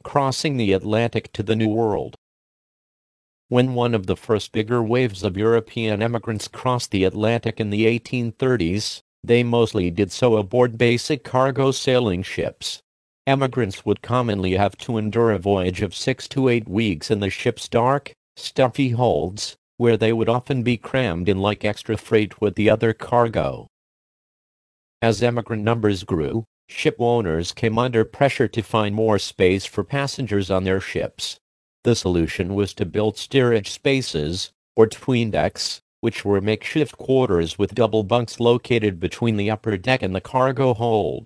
crossing the Atlantic to the New World. When one of the first bigger waves of European emigrants crossed the Atlantic in the 1830s, they mostly did so aboard basic cargo sailing ships. Emigrants would commonly have to endure a voyage of 6 to 8 weeks in the ship's dark, stuffy holds, where they would often be crammed in like extra freight with the other cargo. As emigrant numbers grew, ship owners came under pressure to find more space for passengers on their ships. The solution was to build steerage spaces, or tweendecks, which were makeshift quarters with double bunks located between the upper deck and the cargo hold.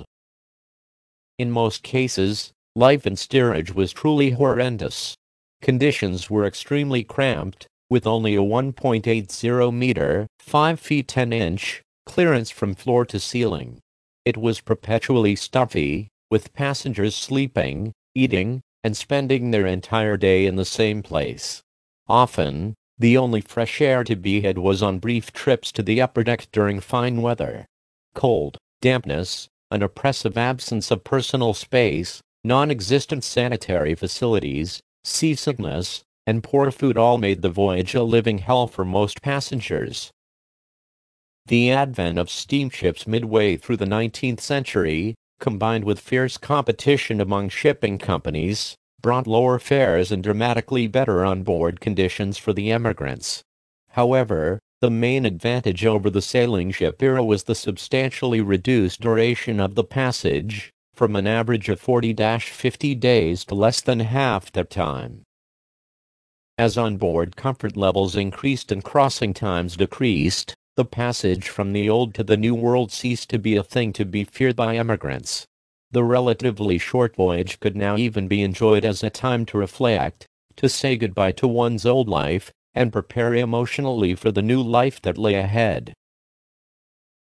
In most cases, life in steerage was truly horrendous. Conditions were extremely cramped, with only a 1.80 meter (5 feet 10 inch) clearance from floor to ceiling. It was perpetually stuffy, with passengers sleeping, eating, and spending their entire day in the same place. Often, the only fresh air to be had was on brief trips to the upper deck during fine weather. Cold, dampness, an oppressive absence of personal space, non-existent sanitary facilities, seasickness, and poor food all made the voyage a living hell for most passengers. The advent of steamships midway through the 19th century, combined with fierce competition among shipping companies, brought lower fares and dramatically better on-board conditions for the emigrants. However, the main advantage over the sailing ship era was the substantially reduced duration of the passage, from an average of 40-50 days to less than half that time. As on-board comfort levels increased and crossing times decreased, the passage from the old to the new world ceased to be a thing to be feared by emigrants. The relatively short voyage could now even be enjoyed as a time to reflect, to say goodbye to one's old life, and prepare emotionally for the new life that lay ahead.